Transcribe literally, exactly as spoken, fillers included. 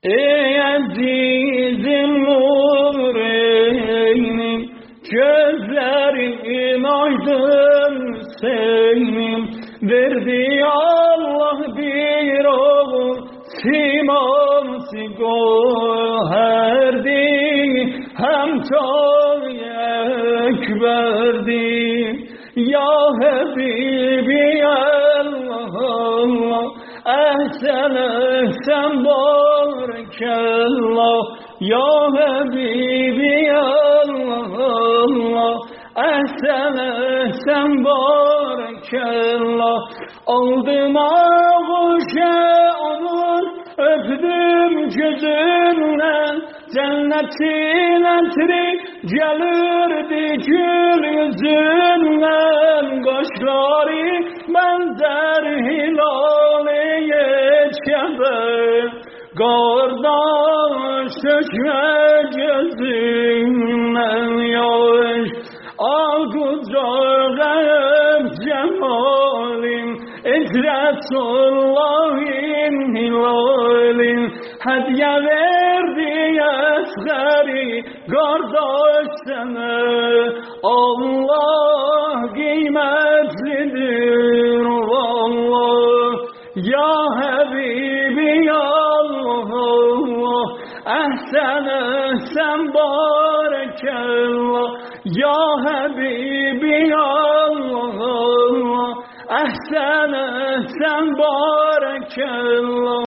Ey azizim Nureynim, gözlerin aydın senin. Verdi Allah bir oğul, siması goherdi, hem çok ekberdi. Ya Habibi Allah Allah, ehsen ehsen barakallah. Ya Habibi Allah Allah, ehsen ehsen barakallah. Aldım ağuşa onun, öptüm gözünden. Cennetin etri gelirdi gül yüzünden. Kaşları benzer hilaliye çeber. Kardeş dökme gözümden yaş. Al kucağım cemalin, İzretullah'in hilalin. Hediye verdi esgari kardeş sana. Allah kıymetlidir vallah. Ya Habibi Allah Allah, ehsen ehsen barakallah. Ya Habibi Allah Allah, ehsen ehsen barakallah.